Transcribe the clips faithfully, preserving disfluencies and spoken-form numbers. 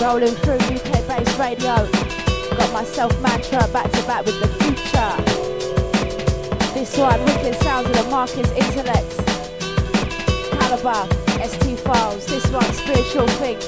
Rolling through U K based radio. Got myself mantra back to back with the future. This one, wicked sounds of the Marcus Intellect. Caliber, S T Files. This one, spiritual thing.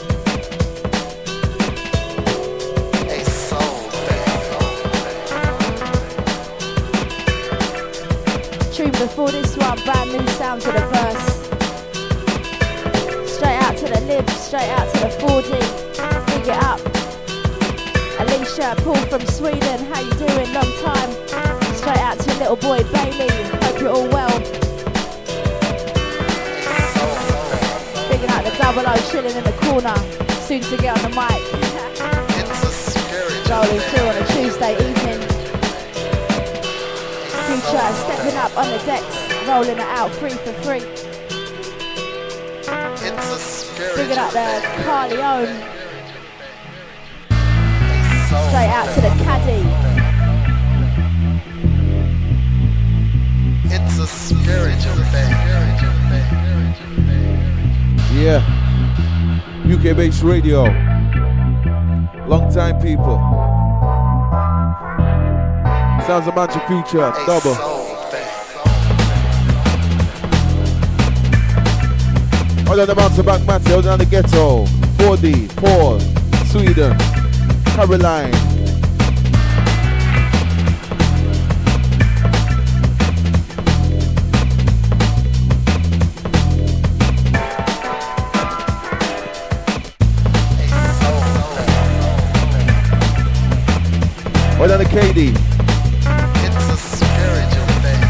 Tune before this one, brand new sounds of the verse. Straight out to the lib, straight out to the four D. Big it up. Alicia, Paul from Sweden, how you doing? Long time. Straight out to your little boy Bailey, hope you're all well. Bigging out the double O, chilling in the corner, soon to get on the mic. Rolling through on a Tuesday evening. Future stepping up on the decks, rolling it out free for free. Bigging out the Carleone. Straight out to the caddy. It's a spiritual thing. Yeah. U K based radio. Long time people. Sounds of Magic Future. Double. Hold on the bounce back, Matty. Hold on the ghetto. four D. Paul. Sweden. Caroline. Hold on the K D. It's a spiritual thing.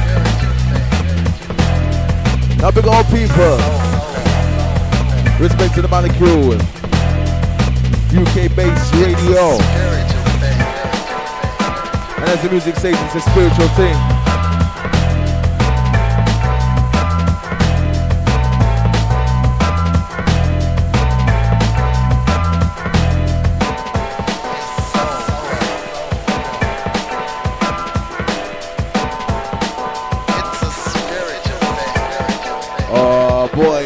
Now big old people. Respect to the molecule. U K based radio. And as the music says, it's a spiritual thing. Oh boy.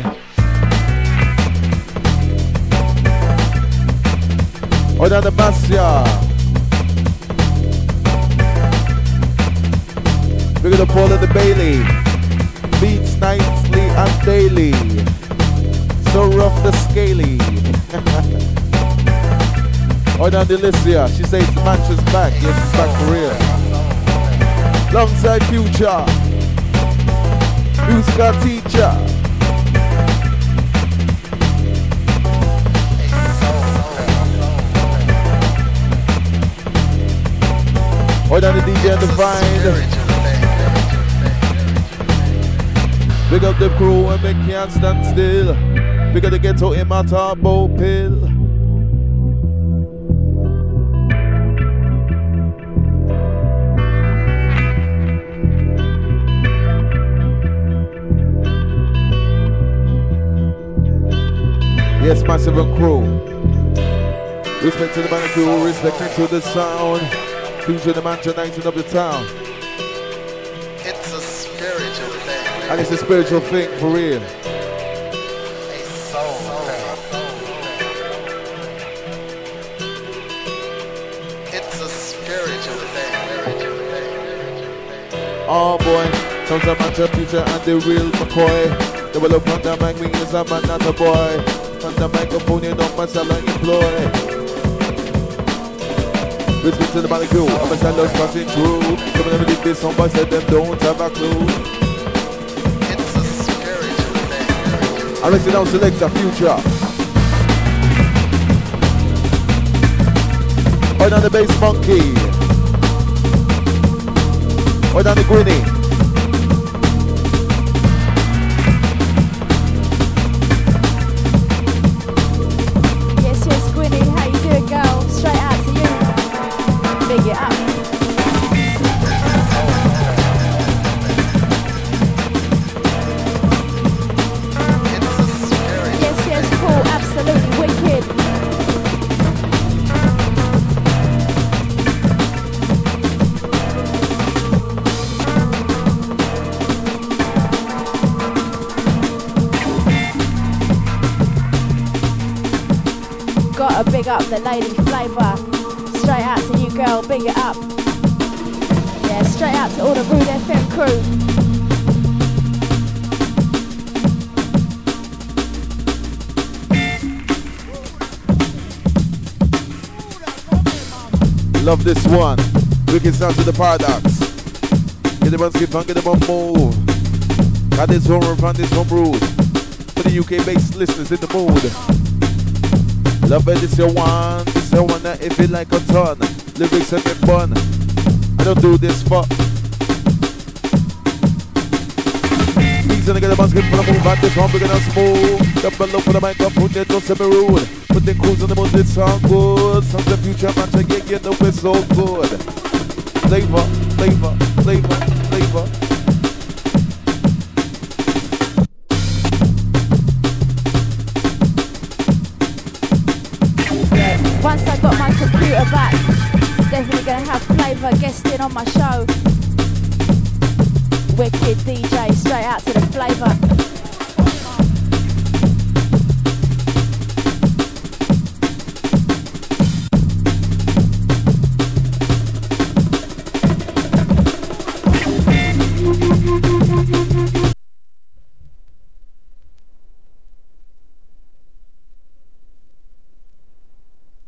Hold on the Bastia. We're gonna pull in the Bailey. Beats nightly and daily. So rough the scaly. Hold on Delicia. She says the match is back. Yes, it's back for real. Longside Future. Musical teacher. Hold on the D J and the Vine. Big up the crew and they can't stand still. Big up the ghetto in my turbo pill. Yes, massive and crew. Respect to the man and crew, respect to the sound. Future the man tonight of the town. It's a spiritual thing. And it's a spiritual thing for real. A soul thing. It's a spiritual thing. Oh boy, comes a man to Future and the real McCoy. They will look on the mic, me is a man, not a boy. On the microphone, you know myself and employ. Respect to the molecule, I'm a seller's passing through. Some of them did this, some boys said them don't have a clue. It's a spiritual thing. I listen now, select the Future. Hold on the bass monkey. Hold on the Grinny. Yes, yes, Gwynny, how you doing, girl? Straight out to you. Big it up. Yes, yes, Paul, absolutely wicked. Gotta big up the lady flavour. Straight out to you, girl, big it up. Yeah, straight out to all the Rude F M crew. Love this one. Wicked sounds of the paradox. Get them on skip and get them on move. Got this one roof and this one brood. For the U K based listeners in the mood. Love it, this your one. This your one that if it like a ton. Lyrics and get fun. I don't do this for. He's gonna get the basket for the move. And this one we're gonna smooth. Double up for the microphone, they don't semi rude. Put the cruise on the moon, it sound good. Sounds the future match, yeah, you know it's so good. Flavor, flavor, flavor, flavor. Yeah, once I got my computer back, definitely gonna have Flavour guesting on my show. Wicked D J, straight out to the Flavour.